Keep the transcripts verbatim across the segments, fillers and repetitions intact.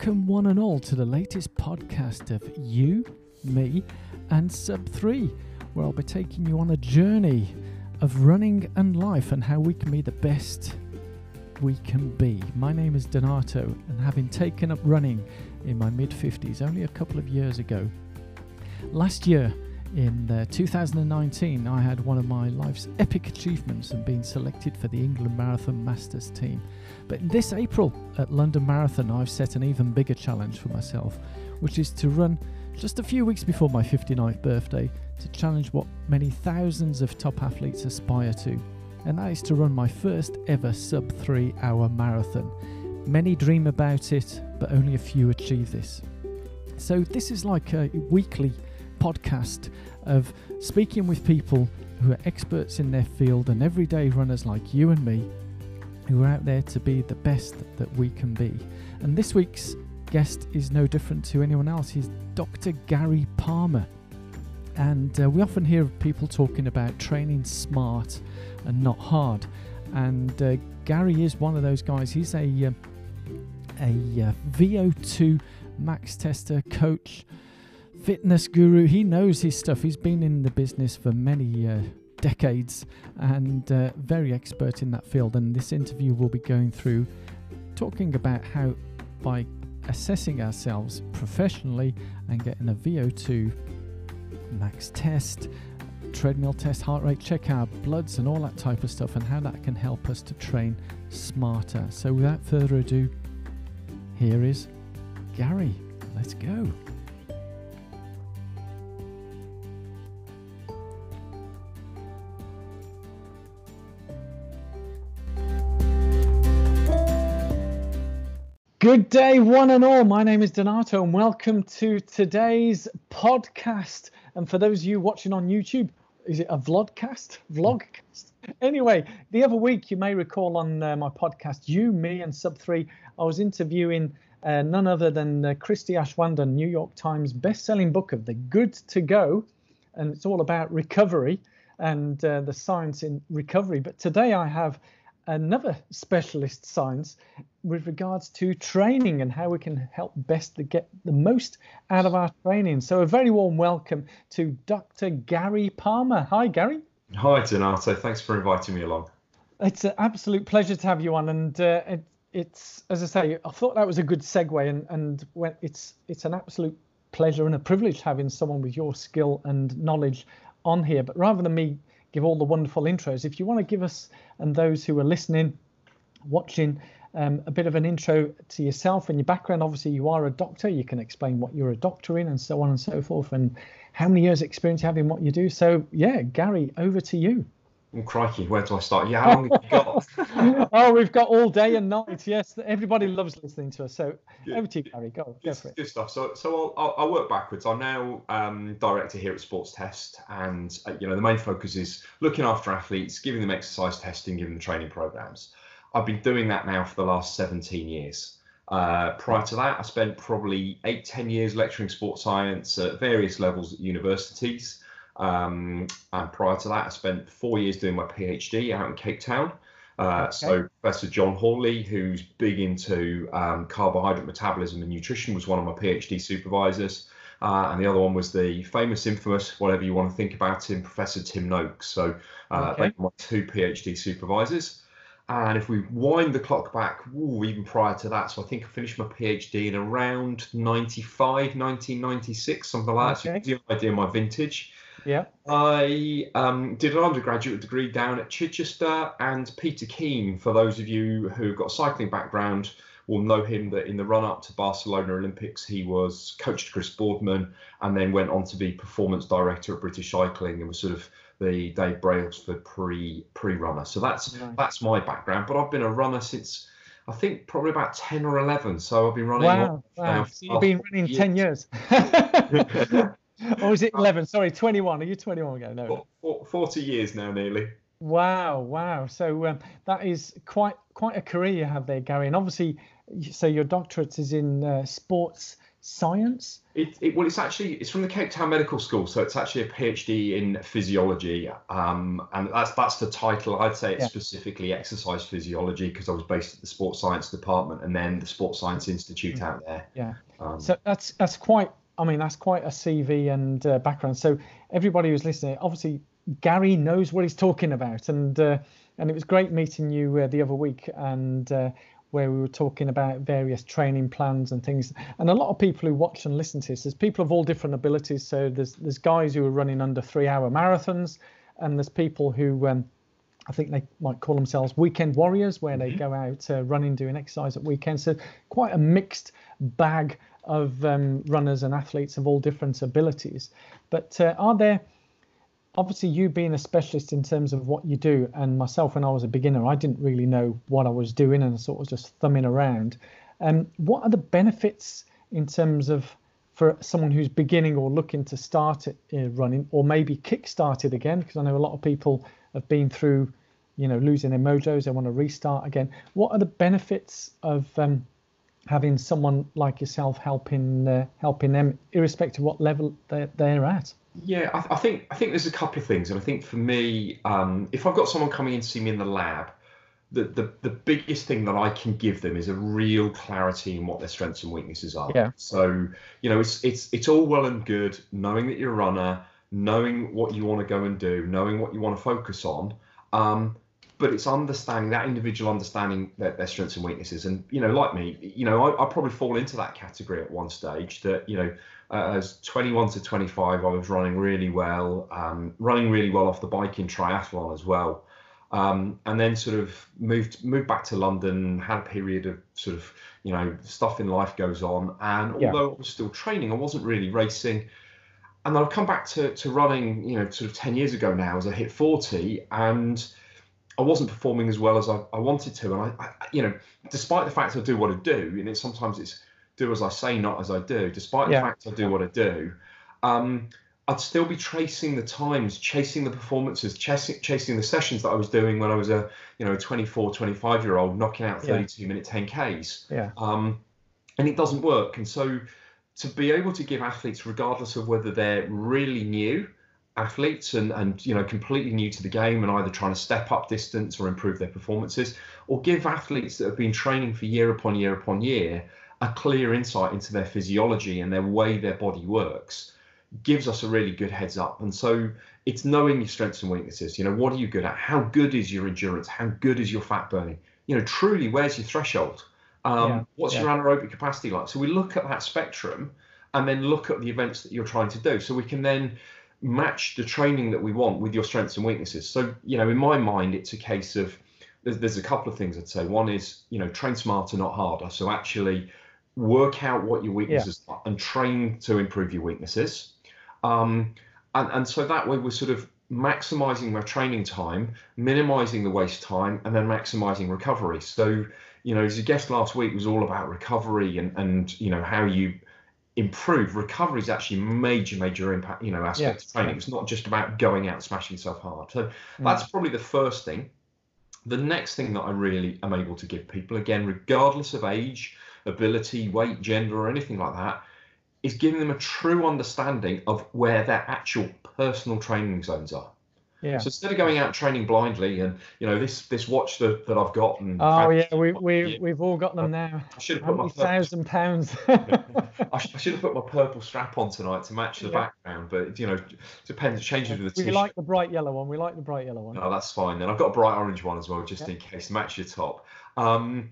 Welcome one and all to the latest podcast of You, Me and Sub three, where I'll be taking you on a journey of running and life and how we can be the best we can be. My name is Donato, and having taken up running in my mid fifties only a couple of years ago, last year in uh, two thousand nineteen I had one of my life's epic achievements and being selected for the England Marathon Masters team. But this April at London Marathon I've set an even bigger challenge for myself, which is to run just a few weeks before my fifty-ninth birthday to challenge what many thousands of top athletes aspire to, and that is to run my first ever sub three hour marathon. Many dream about it, but only a few achieve this. So this is like a weekly podcast of speaking with people who are experts in their field and everyday runners like you and me, who are out there to be the best that we can be. And this week's guest is no different to anyone else. He's Doctor Gary Palmer. And uh, we often hear people talking about training smart and not hard. And uh, Gary is one of those guys. He's a, uh, a uh, V O two max tester, coach, fitness guru. He knows his stuff. He's been in the business for many uh, decades and uh, very expert in that field. And this interview will be going through talking about how by assessing ourselves professionally and getting a V O two max test, treadmill test, heart rate, check our bloods and all that type of stuff, and how that can help us to train smarter. So without further ado, here is Gary. Let's go. Good day, one and all. My name is Donato, and welcome to today's podcast. And for those of you watching on YouTube, is it a vlogcast? Vlogcast? Anyway, the other week, you may recall on uh, my podcast, You, Me and Sub three, I was interviewing uh, none other than uh, Christy Ashwanda, New York Times best-selling book of The Good to Go. And it's all about recovery and uh, the science in recovery. But today I have another specialist science with regards to training and how we can help best to get the most out of our training. So a very warm welcome to Doctor Gary Palmer. Hi, Gary. Hi, Donato. Thanks for inviting me along. It's an absolute pleasure to have you on. And uh, it, it's, as I say, I thought that was a good segue. And, and when it's, it's an absolute pleasure and a privilege having someone with your skill and knowledge on here. But rather than me give all the wonderful intros, if you want to give us and those who are listening, watching, um, a bit of an intro to yourself and your background. Obviously, you are a doctor. You can explain what you're a doctor in and so on and so forth, and how many years experience you have in what you do. So, yeah, Gary, over to you. Oh, crikey, where do I start? Yeah, how long have you got? Oh, we've got all day and night. Yes, everybody loves listening to us. So good. Over to you, Gary. Go, go for it. Good stuff. So, so I'll, I'll work backwards. I'm now um, director here at Sports Test, and uh, you know the main focus is looking after athletes, giving them exercise testing, giving them training programs. I've been doing that now for the last seventeen years. Uh, prior to that, I spent probably eight, ten years lecturing sports science at various levels at universities. Um, and prior to that, I spent four years doing my PhD out in Cape Town. Uh, okay. So Professor John Hawley, who's big into um, carbohydrate metabolism and nutrition, was one of my PhD supervisors. Uh, and the other one was the famous, infamous, whatever you want to think about him, Professor Tim Noakes. So uh, okay. They were my two PhD supervisors. And if we wind the clock back, ooh, even prior to that, so I think I finished my PhD in around ninety-five, nineteen ninety-six, something like that. Okay. So you can get an idea of my vintage. Yeah. I um, did an undergraduate degree down at Chichester, and Peter Keane, for those of you who've got a cycling background, will know him that in the run-up to Barcelona Olympics, he was coach to Chris Boardman and then went on to be performance director at British Cycling and was sort of the Dave Brailsford pre, pre-runner. So that's nice. That's my background. But I've been a runner since, I think, probably about ten or eleven. So I've been running. Wow. wow. So you've been running years. ten years. Or is it eleven? Sorry, twenty-one. Are you twenty-one ago? No. forty years now, nearly. Wow, wow. So um, that is quite quite a career you have there, Gary. And obviously, so your doctorate is in uh, sports science? It, it, well, it's actually it's from the Cape Town Medical School, so it's actually a PhD in physiology, um, and that's that's the title. I'd say it's Yeah. specifically exercise physiology because I was based at the Sports Science Department and then the Sports Science Institute Mm. out there. Yeah. Um, So that's that's quite. I mean, that's quite a C V and uh, background. So everybody who's listening, obviously Gary knows what he's talking about, and uh, and it was great meeting you uh, the other week, and uh, where we were talking about various training plans and things. And a lot of people who watch and listen to this, there's people of all different abilities. So there's there's guys who are running under three-hour marathons, and there's people who um, I think they might call themselves weekend warriors, where they go out uh, running, doing exercise at weekends. So quite a mixed bag of um, runners and athletes of all different abilities. But uh, are there, obviously you being a specialist in terms of what you do, and myself when I was a beginner, I didn't really know what I was doing and sort of just thumbing around. Um, what are the benefits in terms of for someone who's beginning or looking to start it, uh, running, or maybe kick-start it again? Because I know a lot of people have been through, you know, losing their mojos, they want to restart again. What are the benefits of um, having someone like yourself helping uh, helping them, irrespective of what level they're, they're at? Yeah, I, I think I think there's a couple of things, and I think for me, um, if I've got someone coming in to see me in the lab, the, the the biggest thing that I can give them is a real clarity in what their strengths and weaknesses are. Yeah. So you know, it's it's it's all well and good knowing that you're a runner, knowing what you want to go and do, knowing what you want to focus on. Um, but it's understanding that individual understanding their, their strengths and weaknesses. And, you know, like me, you know, I, I probably fall into that category at one stage that, you know, uh, as twenty-one to twenty-five, I was running really well, um, running really well off the bike in triathlon as well. Um, and then sort of moved moved back to London, had a period of sort of, you know, stuff in life goes on. And Yeah. although I was still training, I wasn't really racing. And I've come back to, to running, you know, sort of ten years ago now as I hit forty, and I wasn't performing as well as I, I wanted to. And I, I, you know, despite the fact I do what I do, and it's sometimes it's do as I say, not as I do. Despite Yeah. the fact I do what I do, um, I'd still be tracing the times, chasing the performances, chasing, chasing the sessions that I was doing when I was a, you know, twenty-four, twenty-five year old knocking out thirty-two minute ten Ks. Yeah. Um, and it doesn't work. And so to be able to give athletes, regardless of whether they're really new athletes and, and you know, completely new to the game and either trying to step up distance or improve their performances, or give athletes that have been training for year upon year upon year a clear insight into their physiology and their way their body works, gives us a really good heads up. And so it's knowing your strengths and weaknesses. You know, what are you good at? How good is your endurance? How good is your fat burning? You know, truly, where's your threshold? Um, Yeah, what's yeah. your anaerobic capacity like? So we look at that spectrum and then look at the events that you're trying to do. So we can then match the training that we want with your strengths and weaknesses. So, you know, in my mind, it's a case of, there's, there's a couple of things I'd say. One is, you know, train smarter, not harder. So actually work out what your weaknesses are and train to improve your weaknesses. Um, and, and so that way we're sort of maximizing our training time, minimizing the waste time, and then maximizing recovery. So, you know, as your guest last week was all about recovery and, and you know, how you improve. Recovery is actually major, major impact, you know, aspect Yeah. of training. It's not just about going out and smashing yourself hard. So that's probably the first thing. The next thing that I really am able to give people, again, regardless of age, ability, weight, gender, or anything like that, is giving them a true understanding of where their actual personal training zones are. Yeah. So instead of going out training blindly and, you know, this this watch that, that I've got. And Oh yeah, we we we've all got them now. I should have How put my many purple, thousand pounds? I, sh- I should have put my purple strap on tonight to match the Yeah. background, but you know, depends. It changes with the We t-shirt. like the bright yellow one. We like the bright yellow one. No, that's fine. Then I've got a bright orange one as well, just Yeah. in case to match your top. Um,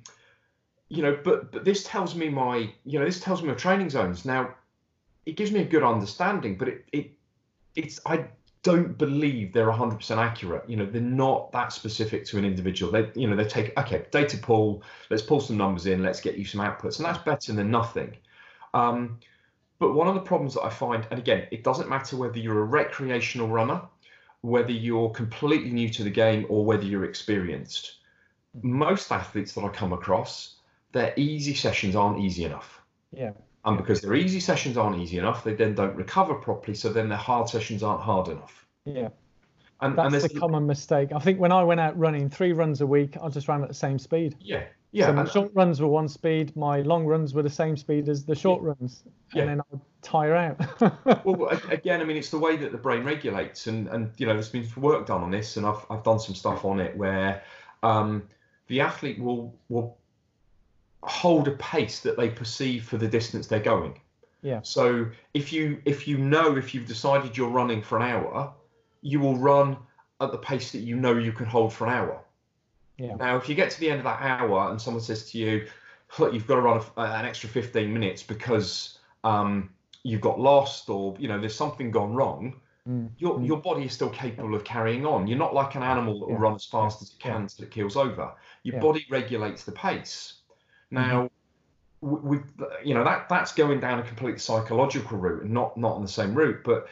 you know, but but this tells me my, you know, this tells me my training zones. Now, it gives me a good understanding, but it it it's I don't believe they're one hundred percent accurate. You know, they're not that specific to an individual. They, you know, they take, okay, data pull, let's pull some numbers in, let's get you some outputs, and that's better than nothing. Um, but one of the problems that I find, and again, it doesn't matter whether you're a recreational runner, whether you're completely new to the game, or whether you're experienced. Most athletes that I come across, their easy sessions aren't easy enough. Yeah. And because their easy sessions aren't easy enough, they then don't recover properly. So then their hard sessions aren't hard enough. Yeah. And, That's and there's the common mistake. I think when I went out running three runs a week, I just ran at the same speed. Yeah, yeah. So my and, short runs were one speed, my long runs were the same speed as the short yeah, runs, and yeah. then I'd tire out. Well, again, I mean, it's the way that the brain regulates, and and you know, there's been work done on this, and I've I've done some stuff on it where um, the athlete will will hold a pace that they perceive for the distance they're going. Yeah. So if you if you know if you've decided you're running for an hour, you will run at the pace that you know you can hold for an hour. Yeah. Now, if you get to the end of that hour and someone says to you, look, you've got to run a, an extra fifteen minutes because um, you've got lost, or you know there's something gone wrong, mm. your mm. your body is still capable of carrying on. You're not like an animal that will yeah. run as fast yeah. as it can yeah. until it keels over. Your yeah. body regulates the pace. Now, mm-hmm. with you know that that's going down a completely psychological route and not not on the same route, but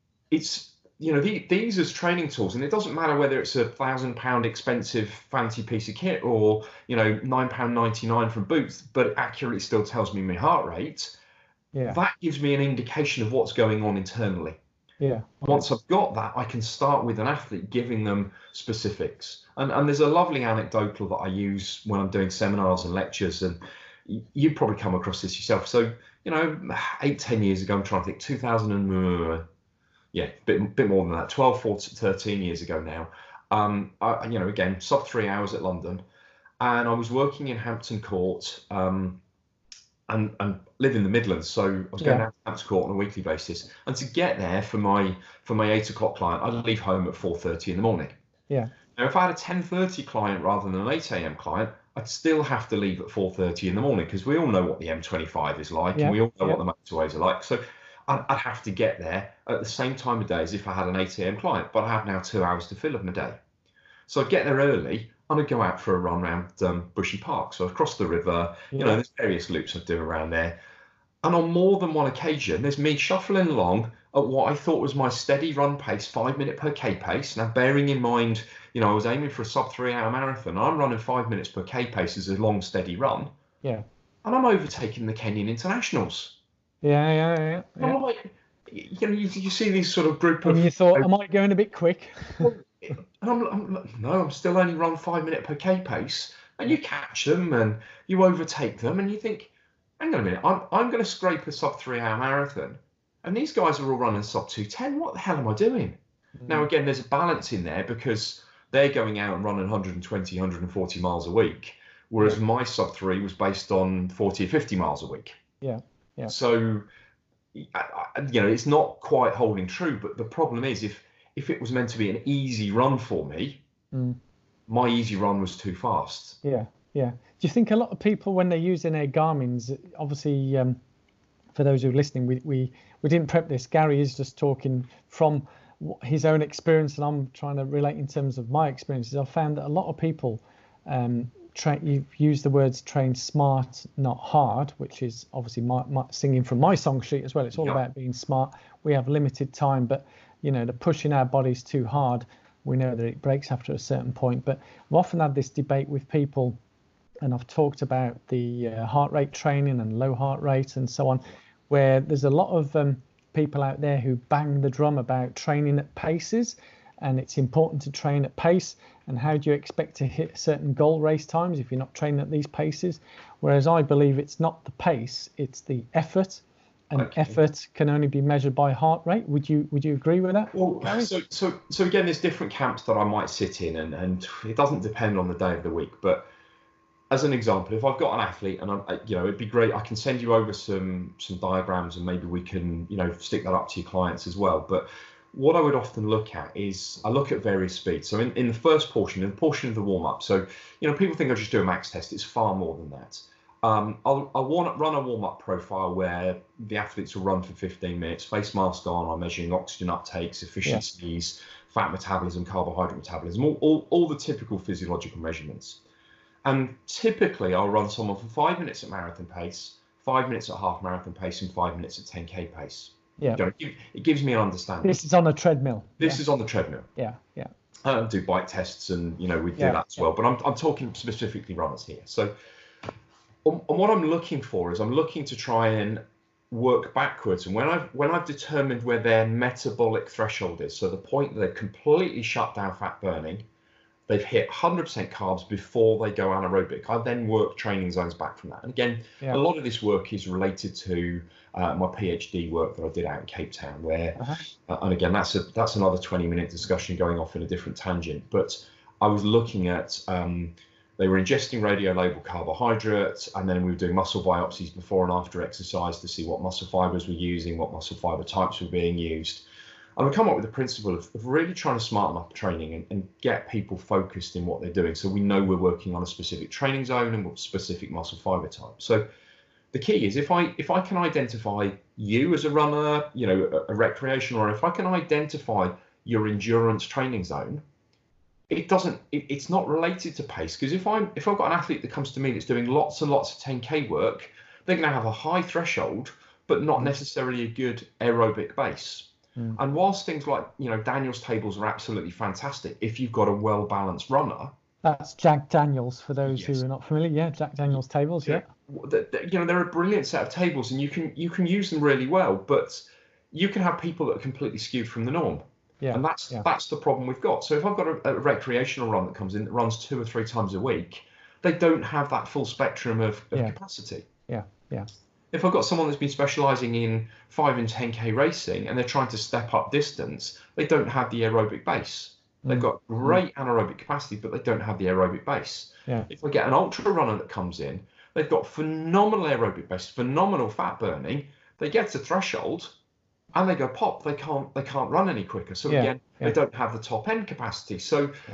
it's you know the, these as training tools, and it doesn't matter whether it's a thousand pound expensive fancy piece of kit or you know nine pound ninety nine from Boots, but it accurately still tells me my heart rate. Yeah. That gives me an indication of what's going on internally. Yeah. Once I've got that, I can start with an athlete giving them specifics. And and there's a lovely anecdotal that I use when I'm doing seminars and lectures, and you've probably come across this yourself. So, you know, eight, ten years ago, I'm trying to think, two thousand and, uh, yeah, bit bit more than that, twelve, fourteen, thirteen years ago now. Um, I, you know, again, sub three hours at London, and I was working in Hampton Court, um, and and live in the Midlands, so I was going Yeah. out to Hampton Court on a weekly basis. And to get there for my for my eight o'clock client, I'd leave home at four thirty in the morning. Yeah. Now, if I had a ten thirty client rather than an eight a m client, I'd still have to leave at four thirty in the morning, because we all know what the M twenty-five is like, Yeah. and we all know Yeah. what the motorways are like. So I'd, I'd have to get there at the same time of day as if I had an eight a m client, but I have now two hours to fill of my day. So I'd get there early, and I'd go out for a run around um, Bushy Park. So I'd cross the river, you Yeah. know, there's various loops I'd do around there. And on more than one occasion, there's me shuffling along at what I thought was my steady run pace, five minute per K pace. Now, bearing in mind, you know, I was aiming for a sub three hour marathon. I'm running five minutes per K pace as a long, steady run. Yeah. And I'm overtaking the Kenyan internationals. Yeah. Yeah. Yeah. And I'm like, you know, you, you see these sort of group of. And you thought, am I going a bit quick? And I'm, I'm no, I'm still only run five minute per K pace. And you catch them and you overtake them, and you think, hang on a minute, I'm I'm going to scrape a sub three hour marathon, and these guys are all running sub two ten. What the hell am I doing? Mm. Now again, there's a balance in there, because they're going out and running one hundred twenty, one hundred forty miles a week, whereas yeah. my sub three was based on forty or fifty miles a week. Yeah, yeah. So, you know, it's not quite holding true. But the problem is, if if it was meant to be an easy run for me, mm. my easy run was too fast. Yeah. Yeah. Do you think a lot of people, when they're using their Garmin's, obviously, um, for those who are listening, we, we, we didn't prep this. Gary is just talking from his own experience, and I'm trying to relate in terms of my experiences. I've found that a lot of people, um, train, you've used the words train smart, not hard, which is obviously my, my singing from my song sheet as well. It's all yeah. about being smart. We have limited time, but, you know, the pushing our bodies too hard, we know that it breaks after a certain point. But I've often had this debate with people, and I've talked about the uh, heart rate training and low heart rate and so on, where there's a lot of um, people out there who bang the drum about training at paces, and it's important to train at pace. And how do you expect to hit certain goal race times if you're not training at these paces? Whereas I believe it's not the pace, it's the effort, and okay. effort can only be measured by heart rate. Would you would you agree with that? Well, so so so again, there's different camps that I might sit in, and and it doesn't depend on the day of the week, but as an example, if I've got an athlete, and I'm, you know, it'd be great. I can send you over some some diagrams, and maybe we can, you know, stick that up to your clients as well. But what I would often look at is I look at various speeds. So in, in the first portion, in the portion of the warm up. So you know, people think I just do a max test. It's far more than that. Um, I'll I'll want, run a warm up profile where the athletes will run for fifteen minutes, face mask on. I'm measuring oxygen uptakes, efficiencies, yeah. fat metabolism, carbohydrate metabolism, all, all all the typical physiological measurements. And typically I'll run someone for five minutes at marathon pace, five minutes at half marathon pace, and five minutes at ten K pace. Yeah. You know, it, it gives me an understanding. This is on a treadmill. This yeah. is on the treadmill. Yeah, yeah. I do bike tests, and you know we do yeah, that as yeah. well. But I'm I'm talking specifically runners here. So, um, and what I'm looking for is I'm looking to try and work backwards, and when I've when I've determined where their metabolic threshold is, so the point that they've completely shut down fat burning, they've hit one hundred percent carbs before they go anaerobic, I then work training zones back from that. And again, yeah. a lot of this work is related to uh, my PhD work that I did out in Cape Town, where, uh-huh. uh, and again, that's a that's another twenty minute discussion going off in a different tangent. But I was looking at um, they were ingesting radio labeled carbohydrates, and then we were doing muscle biopsies before and after exercise to see what muscle fibers we're using, what muscle fiber types were being used. And we come up with the principle of, of really trying to smarten up training and, and get people focused in what they're doing. So we know we're working on a specific training zone and what specific muscle fiber type. So the key is if I if I can identify you as a runner, you know, a, a recreational, or if I can identify your endurance training zone, it doesn't it, it's not related to pace. Because if I'm if I've got an athlete that comes to me that's doing lots and lots of ten K work, they're going to have a high threshold, but not necessarily a good aerobic base. Mm. And whilst things like, you know, Daniels tables are absolutely fantastic, if you've got a well-balanced runner. That's Jack Daniels, for those yes. who are not familiar. Yeah, Jack Daniels tables, yeah. yeah. You know, they're a brilliant set of tables, and you can you can use them really well, but you can have people that are completely skewed from the norm. Yeah. And that's yeah. that's the problem we've got. So if I've got a, a recreational run that comes in that runs two or three times a week, they don't have that full spectrum of, of yeah. capacity. Yeah, yeah. If I've got someone that's been specialising in five and ten K racing and they're trying to step up distance, they don't have the aerobic base. Mm. They've got great mm. anaerobic capacity, but they don't have the aerobic base. Yeah. If I get an ultra runner that comes in, they've got phenomenal aerobic base, phenomenal fat burning. They get to threshold and they go pop. They can't they can't run any quicker. So yeah. again, yeah. they don't have the top end capacity. So yeah.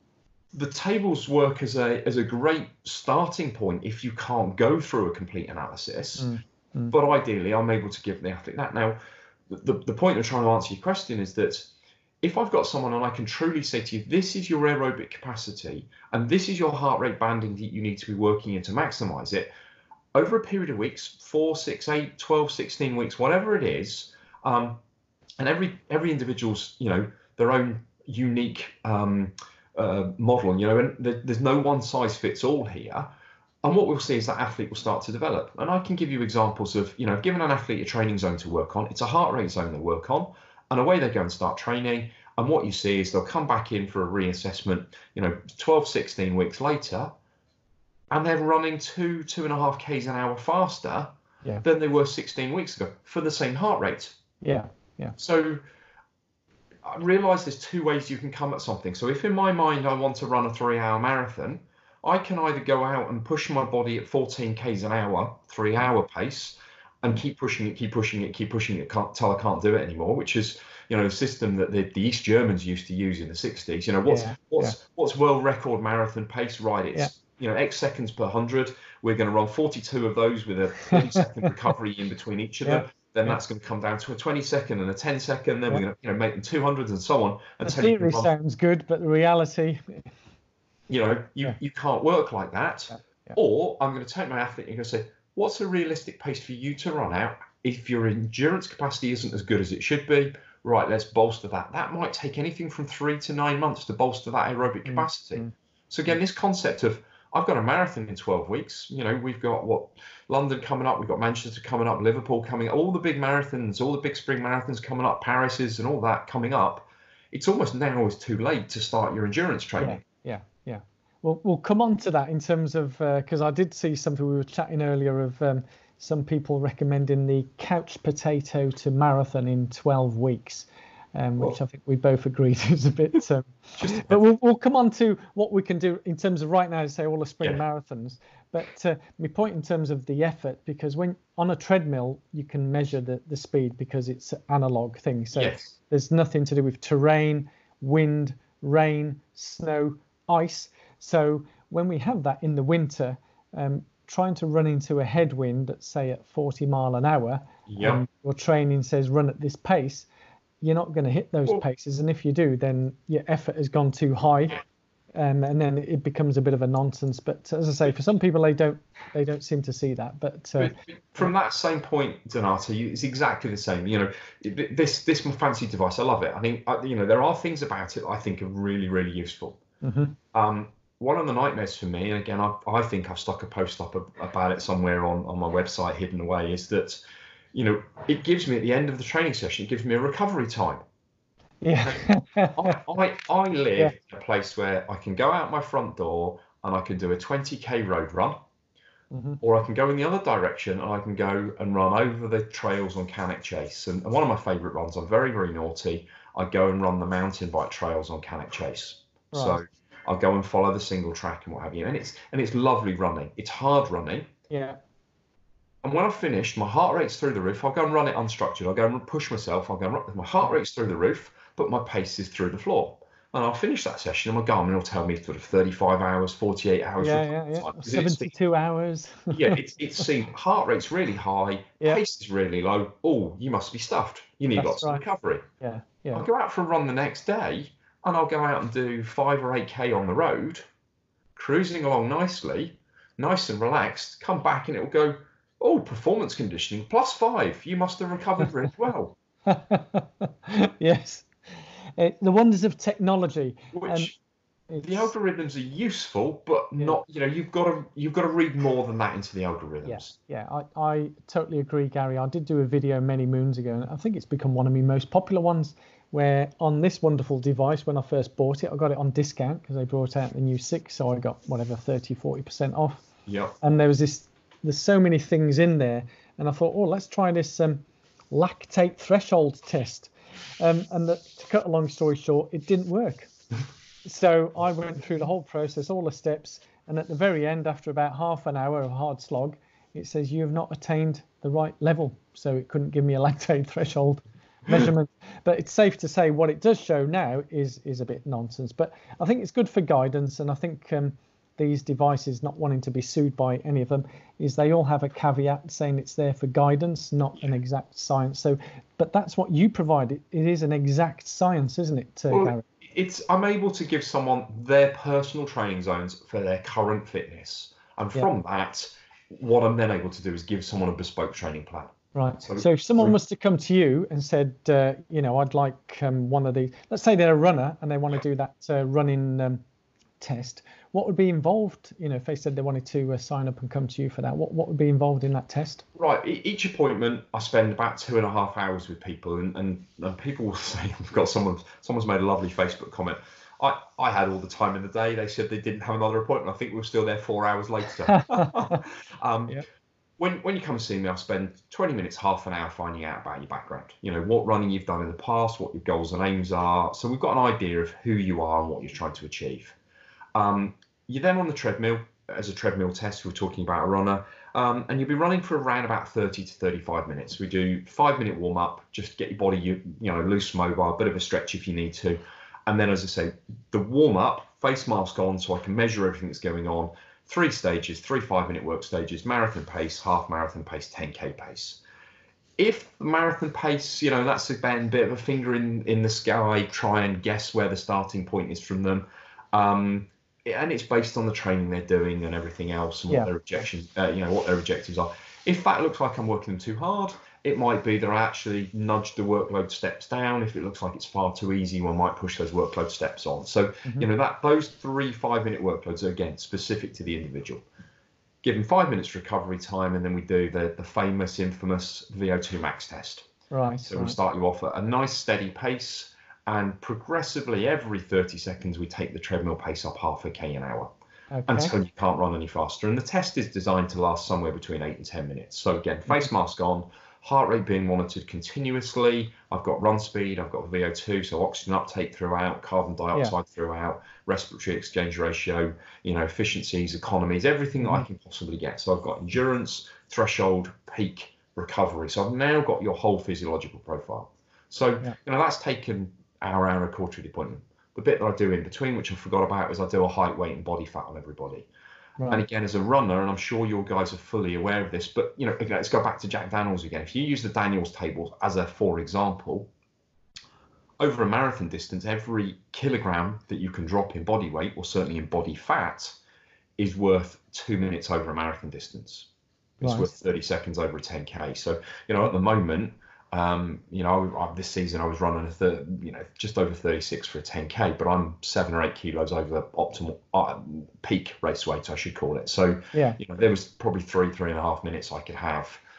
the tables work as a as a great starting point if you can't go through a complete analysis. Mm. Mm. But ideally, I'm able to give the athlete that. Now, the, the point of trying to answer your question is that if I've got someone and I can truly say to you, this is your aerobic capacity and this is your heart rate banding that you need to be working in to maximize it, over a period of weeks, four, six, eight, twelve, sixteen weeks, whatever it is, um, and every every individual's, you know, their own unique um, uh, model, and, you know, and there, there's no one size fits all here. And what we'll see is that athlete will start to develop. And I can give you examples of, you know, giving an athlete a training zone to work on. It's a heart rate zone they work on. And away they go and start training. And what you see is they'll come back in for a reassessment, you know, twelve, sixteen weeks later, and they're running two, two and a half Ks an hour faster yeah. than they were sixteen weeks ago for the same heart rate. Yeah, yeah. So I realise there's two ways you can come at something. So if in my mind I want to run a three hour marathon, I can either go out and push my body at fourteen Ks an hour, three hour pace, and keep pushing it, keep pushing it, keep pushing it until I can't do it anymore, which is, you know, a system that the, the East Germans used to use in the sixties. You know, what's yeah, what's yeah. what's world record marathon pace? Right, it's, yeah. you know, X seconds per hundred. We're going to run forty-two of those with a thirty second recovery in between each of yeah. them. Then yeah. that's going to come down to a twenty second and a ten second. Then yeah. we're going to, you know, make them two hundreds and so on. The theory sounds good, but the reality... You know, you, yeah. you can't work like that. Yeah. Yeah. Or I'm going to take my athlete and go say, what's a realistic pace for you to run out? If your endurance capacity isn't as good as it should be, right, let's bolster that. That might take anything from three to nine months to bolster that aerobic mm. capacity. Mm. So again, this concept of, I've got a marathon in twelve weeks. You know, we've got what London coming up, we've got Manchester coming up, Liverpool coming up, all the big marathons, all the big spring marathons coming up, Paris's and all that coming up. It's almost now is too late to start your endurance training. Yeah, yeah. Yeah, we'll we'll come on to that in terms of because uh, I did see something we were chatting earlier of um, some people recommending the couch potato to marathon in twelve weeks, um, which I think we both agreed is a bit. Um, Just, but we'll we'll come on to what we can do in terms of right now, say all the spring yeah. marathons. But uh, my point in terms of the effort, because when on a treadmill you can measure the the speed because it's an analog thing. So yes. there's nothing to do with terrain, wind, rain, snow, ice. So when we have that in the winter, um, trying to run into a headwind, let's say at forty mile an hour, yep. and your training says run at this pace, you're not going to hit those well, paces. And if you do, then your effort has gone too high, um, and then it becomes a bit of a nonsense. But as I say, for some people, they don't they don't seem to see that. But, uh, but from that same point, Donato, you, it's exactly the same. You know, this this fancy device, I love it. I think you know there are things about it that I think are really really useful. Mm-hmm. Um, one of the nightmares for me, and again, I, I think I've stuck a post up about it somewhere on, on my website hidden away, is that you know, it gives me at the end of the training session, it gives me a recovery time. Yeah. I, I, I live Yeah. in a place where I can go out my front door and I can do a twenty K road run, Mm-hmm. or I can go in the other direction and I can go and run over the trails on Cannock Chase. And, and one of my favourite runs, I'm very, very naughty, I go and run the mountain bike trails on Cannock Chase. Right. So I'll go and follow the single track and what have you. And it's and it's lovely running. It's hard running. Yeah. And when I've finished, my heart rate's through the roof. I'll go and run it unstructured. I'll go and push myself. I'll go and run. My heart rate's through the roof, but my pace is through the floor. And I'll finish that session, and my Garmin will tell me sort of thirty-five hours, forty-eight hours. Yeah, yeah, yeah. Time. seventy-two hours. Yeah, it's it's seen heart rate's really high, Yeah. pace is really low. Oh, you must be stuffed. You need That's lots right. of recovery. Yeah, yeah. I'll go out for a run the next day, and I'll go out and do five or eight K on the road, cruising along nicely, nice and relaxed. Come back, and it'll go, oh, performance conditioning plus five. You must have recovered really well. Yes. Uh, the wonders of technology. Which Um, the it's- algorithms are useful, but Yeah. not. You know, you've got to you've got to read more than that into the algorithms. Yeah, yeah, I, I totally agree, Gary. I did do a video many moons ago, and I think it's become one of my most popular ones, where on this wonderful device, when I first bought it, I got it on discount because they brought out the new six, so I got whatever, thirty, forty percent off. Yeah. And there was this, there's so many things in there, and I thought, oh, let's try this um, lactate threshold test. Um, and the, to cut a long story short, it didn't work. So I went through the whole process, all the steps, and at the very end, after about half an hour of hard slog, it says you have not attained the right level. So it couldn't give me a lactate threshold measurement. But it's safe to say what it does show now is is a bit nonsense. But I think it's good for guidance, and I think um, these devices, not wanting to be sued by any of them, is they all have a caveat saying it's there for guidance, not an exact science. So, but that's what you provide. It, it is an exact science, isn't it, uh, Well, Gary? it's I'm able to give someone their personal training zones for their current fitness, and Yeah. from that, what I'm then able to do is give someone a bespoke training plan. Right. So- So if someone so- was to come to you and said, uh, you know, I'd like um, one of these, let's say they're a runner and they want to do that uh, running um, test, what would be involved? You know, if they said they wanted to uh, sign up and come to you for that, what, what would be involved in that test? Right. e- Each appointment, I spend about two and a half hours with people, and, and, and people will say, I've got someone, someone's made a lovely Facebook comment. I, I had all the time in the day. They said they didn't have another appointment. I think we were still there four hours later. um, Yeah. When when you come and see me, I'll spend twenty minutes, half an hour finding out about your background. You know, what running you've done in the past, what your goals and aims are. So we've got an idea of who you are and what you're trying to achieve. Um, you're then on the treadmill as a treadmill test. We're talking about a runner. Um, and you'll be running for around about thirty to thirty-five minutes. We do five minute warm up, just get your body, you, you know, loose, mobile, a bit of a stretch if you need to. And then, as I say, the warm up, face mask on so I can measure everything that's going on. Three stages, three five minute work stages, marathon pace, half marathon pace, ten K pace. If the marathon pace, you know, that's a bit of a finger in, in the sky, try and guess where the starting point is from them. Um, and it's based on the training they're doing and everything else and what Yeah. their objections, uh, you know, what their objectives are. If that looks like I'm working them too hard, it might be that I actually nudge the workload steps down. If it looks like it's far too easy, one might push those workload steps on. So, Mhm. you know, that those three five-minute workloads are, again, specific to the individual. Give them five minutes recovery time, and then we do the, the famous, infamous V O two max test. Right. So we'll right. start you off at a nice steady pace, and progressively every thirty seconds we take the treadmill pace up half a K an hour Okay. until you can't run any faster. And the test is designed to last somewhere between eight and ten minutes. So again, face mask on, heart rate being monitored continuously. I've got run speed, I've got V O two, so oxygen uptake throughout, carbon dioxide throughout, respiratory exchange ratio, you know, efficiencies, economies, everything that I can possibly get. So I've got endurance, threshold, peak, recovery. So I've now got your whole physiological profile. So, Yeah. you know, that's taken hour, hour and a quarter of the appointment. The bit that I do in between, which I forgot about, is I do a height, weight, and body fat on everybody. Right. And again, as a runner, and I'm sure your guys are fully aware of this, but you know, again, let's go back to Jack Daniels again. If you use the Daniels tables as a for example, over a marathon distance, every kilogram that you can drop in body weight, or certainly in body fat, is worth two minutes over a marathon distance. It's Right. worth thirty seconds over a ten K. So, you know, at the moment, um, you know, I, this season I was running a thir- you know, just over thirty-six for a ten K, but I'm seven or eight kilos over optimal uh, peak race weight, I should call it. So, Yeah. you know, there was probably three, three and a half minutes I could have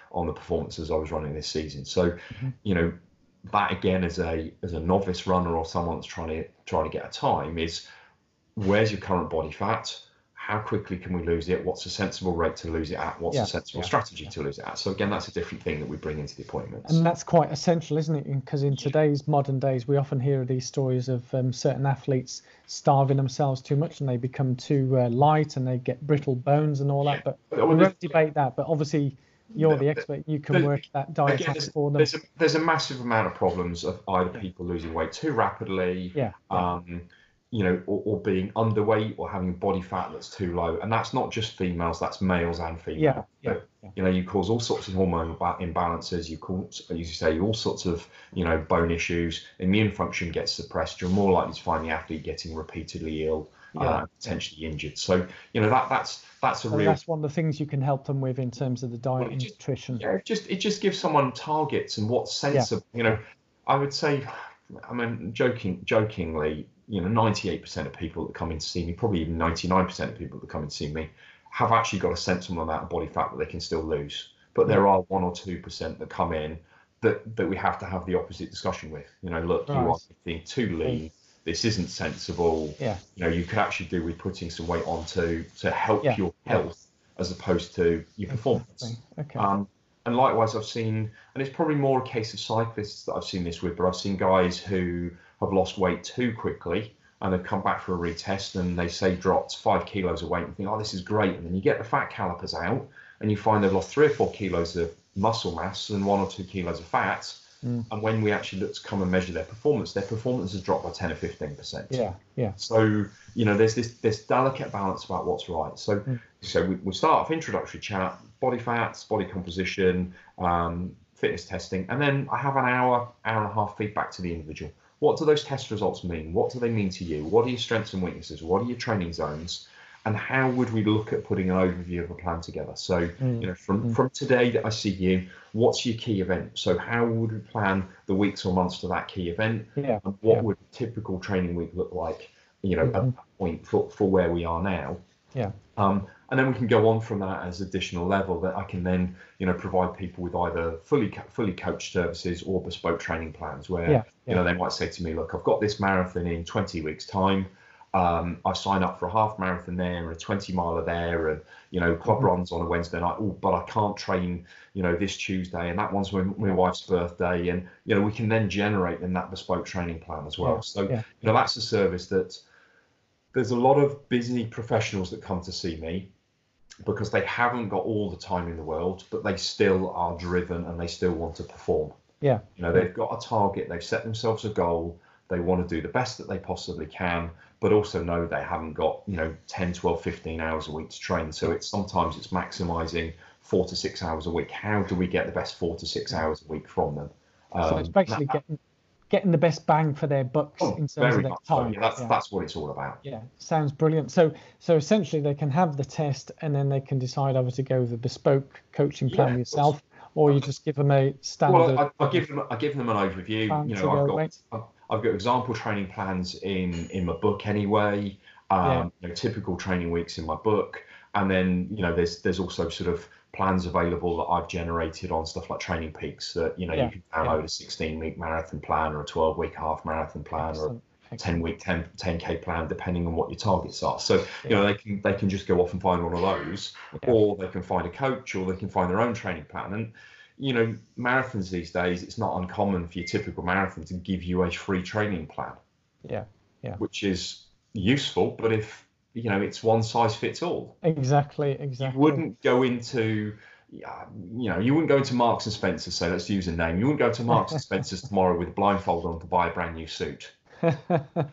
on the performances I was running this season. So, Mm-hmm. you know, that again, as a as a novice runner or someone that's trying to trying to get a time, is where's your current body fat? How quickly can we lose it? What's a sensible rate to lose it at? What's Yeah, a sensible yeah, strategy yeah. to lose it at? So again, that's a different thing that we bring into the appointments. And that's quite essential, isn't it? Because in today's modern days, we often hear these stories of um, certain athletes starving themselves too much and they become too uh, light and they get brittle bones and all that. But Well, we there's- won't debate that. But obviously, you're the expert. You can the- work that diet Again, out there's, for them. there's, a, there's a massive amount of problems of either Yeah. people losing weight too rapidly, Yeah, yeah. um, you know, or, or being underweight or having body fat that's too low. And that's not just females, that's males and females. Yeah, yeah, So, yeah. you know, you cause all sorts of hormone ba- imbalances, you cause, as you say, all sorts of, you know, bone issues, immune function gets suppressed. You're more likely to find the athlete getting repeatedly ill, Yeah. uh, potentially injured. So, you know, that that's that's a So real. that's one of the things you can help them with in terms of the diet Well, it and just- nutrition. Yeah, it just it just gives someone targets and what's sensible. You know, I would say, I mean, joking jokingly, you know, ninety-eight percent of people that come in to see me, probably even ninety-nine percent of people that come in to see me, have actually got a sensible amount of body fat that they can still lose. But there are one or two percent that come in that that we have to have the opposite discussion with. You know, look, you Right. are being too lean. This isn't sensible. Yeah. You know, you could actually do with putting some weight on to to help Yeah. your health as opposed to your performance. Okay. Um, and likewise, I've seen, and it's probably more a case of cyclists that I've seen this with, but I've seen guys who have lost weight too quickly and they've come back for a retest and they say dropped five kilos of weight and think, oh, this is great. And then you get the fat calipers out and you find they've lost three or four kilos of muscle mass and one or two kilos of fat. Mm. And when we actually look to come and measure their performance, their performance has dropped by ten or fifteen percent. Yeah, yeah. So, you know, there's this this delicate balance about what's right. So, Mm. so we, we start off introductory chat, body fats, body composition, um, fitness testing, and then I have an hour, hour and a half feedback to the individual. What do those test results mean? What do they mean to you? What are your strengths and weaknesses? What are your training zones? And how would we look at putting an overview of a plan together? So, Mm. you know, from, Mm. from today that I see you, what's your key event? So how would we plan the weeks or months to that key event? Yeah. And what yeah. would a typical training week look like, you know, at Mhm. that point for, for where we are now? Yeah. Um, and then we can go on from that as additional level that I can then, you know, provide people with either fully co- fully coached services or bespoke training plans where, Yeah, yeah. you know, they might say to me, look, I've got this marathon in twenty weeks time. Um, I sign up for a half marathon there and a twenty miler there and, you know, club Mhm. runs on a Wednesday night. Oh, but I can't train, you know, this Tuesday and that one's my, my wife's birthday. And, you know, we can then generate in that bespoke training plan as well. Yeah, So, yeah. you know, that's a service that there's a lot of busy professionals that come to see me because they haven't got all the time in the world, but they still are driven and they still want to perform. Yeah. You know, they've got a target, they've set themselves a goal, they want to do the best that they possibly can, but also know they haven't got, you know, ten, twelve, fifteen hours a week to train. So it's sometimes it's maximizing four to six hours a week. How do we get the best four to six hours a week from them? So it's Um, basically that- getting getting the best bang for their bucks oh, in terms very of their much so. time. Yeah, that's yeah. that's what it's all about. Yeah, sounds brilliant. So, so essentially, they can have the test, and then they can decide either to go with a bespoke coaching plan Yeah, with yourself, or you just give them a standard. Well, I, I give them I give them an overview. Plan You to know, go I've got away. I've, I've got example training plans in in my book anyway. Um, Yeah. you know, typical training weeks in my book, and then you know, there's there's also sort of plans available that I've generated on stuff like Training Peaks that you know Yeah, you can download yeah. a sixteen week marathon plan or a twelve week half marathon plan Excellent, or a excellent. ten week ten, ten K plan depending on what your targets are. So you Yeah. know they can they can just go off and find one of those, Yeah. or they can find a coach, or they can find their own training plan. And you know, marathons these days, it's not uncommon for your typical marathon to give you a free training plan, Yeah, yeah. which is useful. But if you know it's one size fits all, Exactly, you exactly. wouldn't go into yeah, you know, you wouldn't go into Marks and Spencer, so let's use a name. You wouldn't go to Marks and Spencer's tomorrow with a blindfold on to buy a brand new suit. I don't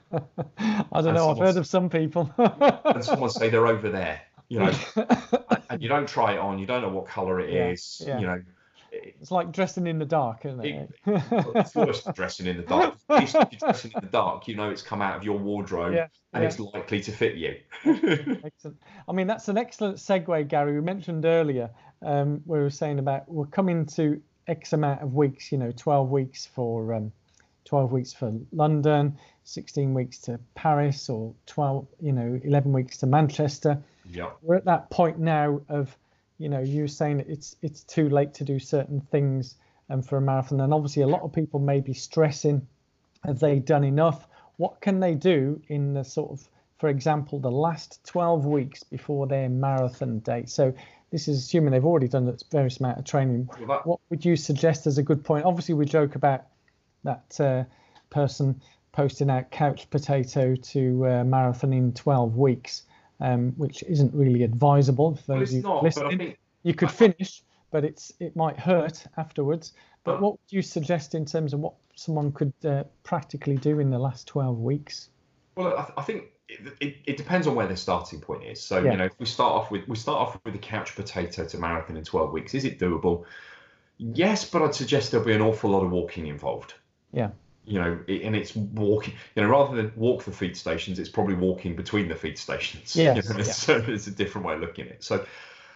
And know. I've someone- heard of some people. And someone say they're over there, you know, and you don't try it on, you don't know what colour it Yeah, is, yeah. you know. It, It's like dressing in the dark, isn't it? it's worse than dressing in the dark. At least if you're dressing in the dark, you know it's come out of your wardrobe Yeah, and yeah. it's likely to fit you. Excellent. I mean, that's an excellent segue, Gary. We mentioned earlier, um, we were saying about we're coming to X amount of weeks, you know, twelve weeks for um, twelve weeks for London, sixteen weeks to Paris, or twelve, you know, eleven weeks to Manchester. Yeah. We're at that point now of you know, you were saying it's it's too late to do certain things and um, for a marathon, and obviously a lot of people may be stressing, have they done enough? What can they do in the sort of, for example, the last twelve weeks before their marathon date? So this is assuming they've already done a various amount of training. Well, that, what would you suggest as a good point? Obviously, we joke about that uh, person posting out couch potato to uh, marathon in twelve weeks, um, which isn't really advisable for those well, of you listening. Think, you could finish, but it's it might hurt afterwards. But um, what would you suggest in terms of what someone could uh, practically do in the last twelve weeks? Well, I, I think it, it, it depends on where their starting point is. So, Yeah. you know, if we start off with we start off with the couch potato to marathon in twelve weeks, is it doable? Yes, but I'd suggest there'll be an awful lot of walking involved. Yeah. You know, it, and it's walking, you know, rather than walk the feed stations, it's probably walking between the feed stations. Yes, You know, yeah. So it's a different way of looking at it. So,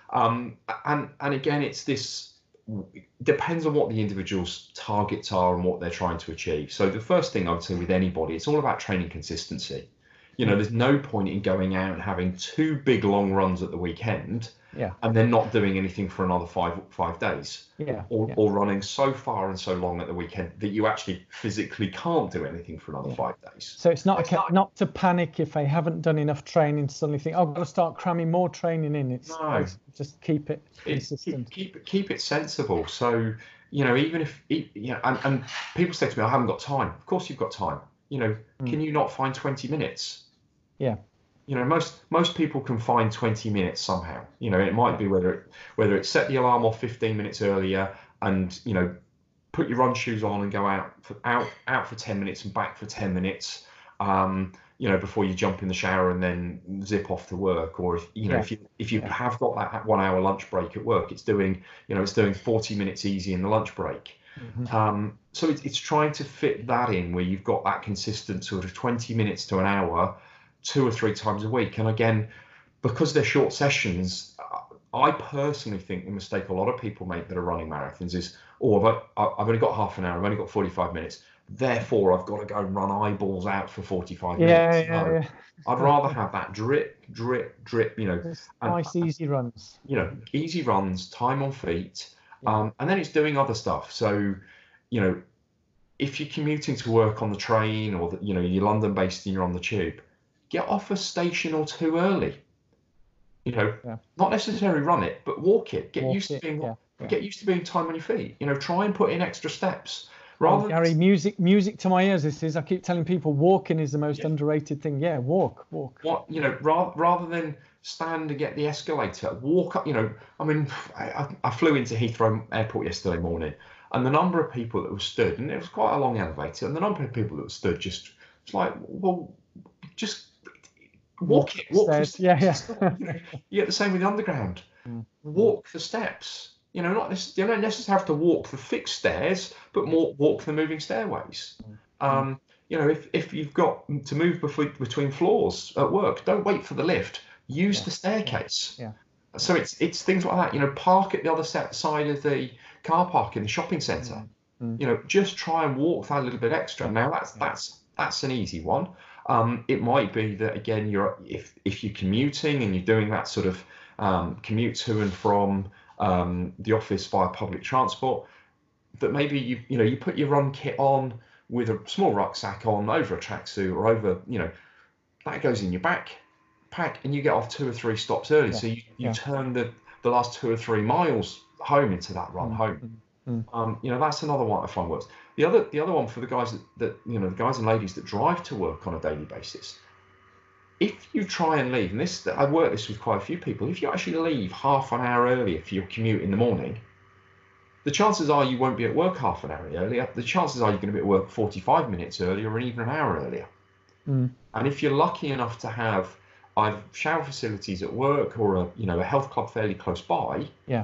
um, and, and again, it's this, it depends on what the individual's targets are and what they're trying to achieve. So the first thing I would say with anybody, it's all about training consistency. You know, there's no point in going out and having two big long runs at the weekend Yeah. and then not doing anything for another five five days. Yeah. Or, yeah. or running so far and so long at the weekend that you actually physically can't do anything for another Yeah. five days. So it's not a, ca- not to panic if they haven't done enough training to suddenly think, oh, I've got to start cramming more training in. It's, No. it's just keep it It- consistent. keep, keep keep it sensible. So, you know, even if e- you know, and, and people say to me, I haven't got time. Of course you've got time. You know, Mm. can you not find twenty minutes? Yeah. You know, most most people can find twenty minutes somehow. You know, it might be whether it whether it's set the alarm off fifteen minutes earlier and, you know, put your run shoes on and go out for, out out for ten minutes and back for ten minutes. Um, you know, before you jump in the shower and then zip off to work, or if you know Yeah. if you if you Yeah. have got that one hour lunch break at work, it's doing you know it's doing forty minutes easy in the lunch break. Mhm. Um, so it's it's trying to fit that in where you've got that consistent sort of twenty minutes to an hour, two or three times a week. And again, because they're short sessions, I personally think the mistake a lot of people make that are running marathons is, oh, I've, I've only got half an hour, I've only got forty-five minutes, therefore I've got to go and run eyeballs out for forty-five Yeah, minutes. yeah, No. yeah. I'd rather have that drip, drip, drip, you know, Just and- nice, easy runs. you know, easy runs, time on feet, um, and then it's doing other stuff. So, you know, if you're commuting to work on the train or, the, you know, you're London-based and you're on the tube, get off a station or two early. You know, Yeah. not necessarily run it, but walk it. Get Walk used it, to being yeah, yeah. get used to being time on your feet. You know, try and put in extra steps Oh, rather. Gary, music, music to my ears. This is. I keep telling people, walking is the most Yeah. underrated thing. Yeah, walk, walk. What you know, rather rather than stand and get the escalator, walk up. You know, I mean, I, I flew into Heathrow Airport yesterday morning, and the number of people that were stood, and it was quite a long elevator, and the number of people that were stood just it's like, well, just walk it, walk the Stairs. Yeah, steps. yeah. You know, you get the same with the underground. Mm. Walk the steps. You know, not this, you don't necessarily have to walk the fixed stairs, but more walk the moving stairways. Um, you know, if, if you've got to move between, between floors at work, don't wait for the lift. Use Yeah, the staircase. yeah. So it's it's things like that. You know, park at the other set, side of the car park in the shopping centre. Mm. You know, just try and walk that little bit extra. Now that's Yeah. that's that's an easy one. Um, it might be that again, you're if if you're commuting and you're doing that sort of um, commute to and from um, the office via public transport, that maybe you you know you put your run kit on with a small rucksack on over a tracksuit or over you know that goes in your back pack and you get off two or three stops early, Yeah. so you, you Yeah. turn the the last two or three miles home into that run Mm. home. Mm. Um, you know that's another one I find works. The other the other one for the guys that, that you know the guys and ladies that drive to work on a daily basis. If you try and leave, and this I work this with quite a few people, if you actually leave half an hour earlier for your commute in the morning, the chances are you won't be at work half an hour earlier. The chances are you're going to be at work forty-five minutes earlier or even an hour earlier. Mm. And if you're lucky enough to have either shower facilities at work or a you know a health club fairly close by, Yeah.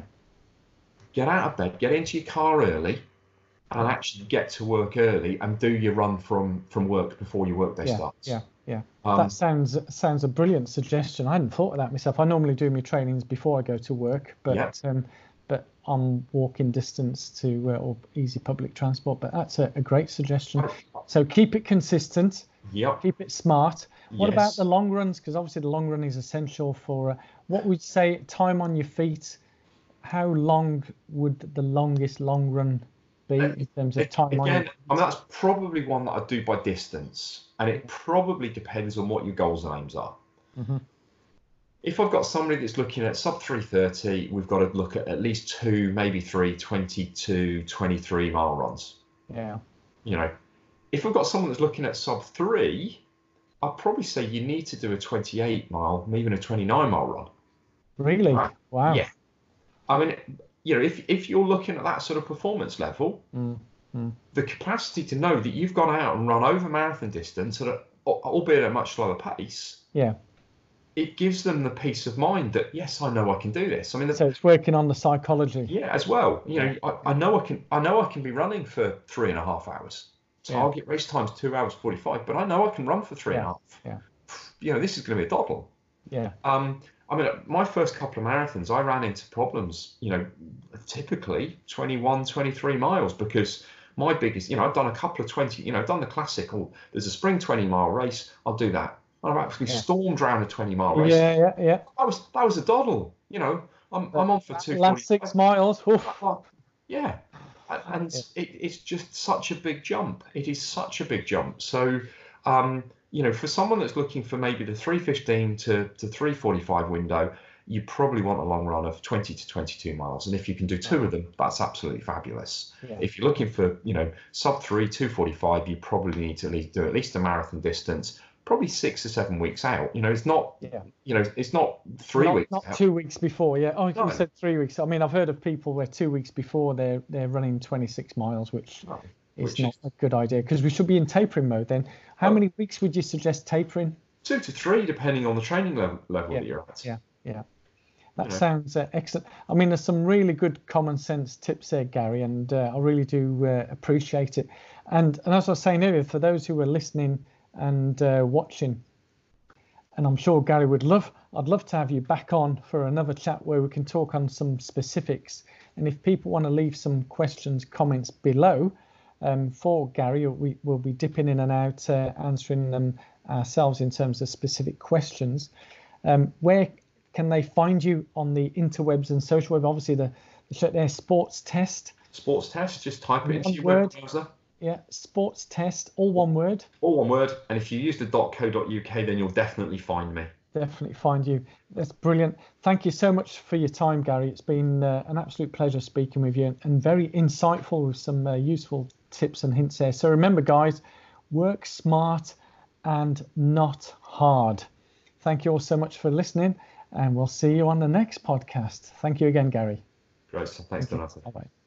get out of bed, get into your car early, and actually get to work early and do your run from from work before your workday Yeah. starts. Yeah. Yeah. Um, That sounds sounds a brilliant suggestion. I hadn't thought of that myself. I normally do my trainings before I go to work, but Yeah. um, but on walking distance to uh, or easy public transport. But that's a, a great suggestion. So keep it consistent, Yep. keep it smart. What about Yes. the long runs? Because obviously the long run is essential for uh, what would you say time on your feet how long would the longest long run be in terms of time? Again, I mean, that's probably one that I do by distance, and it probably depends on what your goals and aims are. Mm-hmm. If I've got somebody that's looking at sub three thirty, we've got to look at at least two, maybe three twenty-two, twenty-three mile runs. Yeah. You know, if we've got someone that's looking at sub three, I'd probably say you need to do a twenty-eight mile, maybe even a twenty-nine mile run. Really? Right? Wow. Yeah. I mean, you know, if, if you're looking at that sort of performance level, mm, mm. the capacity to know that you've gone out and run over marathon distance, at a, albeit at a much slower pace, yeah, it gives them the peace of mind that, yes, I know I can do this. I mean, the, so it's working on the psychology. Yeah, as well. You know, I, I know I can. I know I can be running for three and a half hours. Target yeah. race time's two hours forty-five, but I know I can run for three yeah. and a half. Yeah. You know, this is going to be a doddle. Yeah. Um. I mean, my first couple of marathons, I ran into problems, you know, typically twenty-one, twenty-three miles, because my biggest, you know, I've done a couple of twenty, you know, I've done the classic, or there's a spring twenty mile race, I'll do that. And I've actually yeah. stormed around a twenty mile race. Yeah, yeah, yeah. That was, that was a doddle, you know, I'm, I'm on for two. Last six miles. Yeah. And yeah. It, it's just such a big jump. It is such a big jump. So, um, you know, for someone that's looking for maybe the three fifteen to, to three forty-five window, you probably want a long run of twenty to twenty-two miles. And if you can do two of them, that's absolutely fabulous. Yeah. If you're looking for, you know, sub three, two forty-five, you probably need to at least do at least a marathon distance, probably six or seven weeks out. You know, it's not, yeah. you know, it's not three not, weeks Not out. two weeks before, yeah. Oh, no. You said three weeks. I mean, I've heard of people where two weeks before they're, they're running twenty-six miles, which... No. It's not is, a good idea, because we should be in tapering mode then. How oh, many weeks would you suggest tapering? Two to three, depending on the training level, level yeah, that you're at. Yeah, yeah. That you know. sounds uh, excellent. I mean, there's some really good common sense tips there, Gary, and uh, I really do uh, appreciate it. And, and as I was saying earlier, for those who are listening and uh, watching, and I'm sure Gary would love, I'd love to have you back on for another chat where we can talk on some specifics. And if people want to leave some questions, comments below, Um, for Gary, we will be dipping in and out, uh, answering them ourselves in terms of specific questions. Um, where can they find you on the interwebs and social web? Obviously, the, the show there, Sports Test. Sports Test, just type it into your word. web browser. Yeah, Sports Test, all one word. All one word. And if you use the .co.uk, then you'll definitely find me. Definitely find you. That's brilliant. Thank you so much for your time, Gary. It's been uh, an absolute pleasure speaking with you, and very insightful with some uh, useful tips and hints there. So remember, guys, work smart and not hard. Thank you all so much for listening, and we'll see you on the next podcast. Thank you again, Gary. Great. Thanks, Donato. Bye-bye.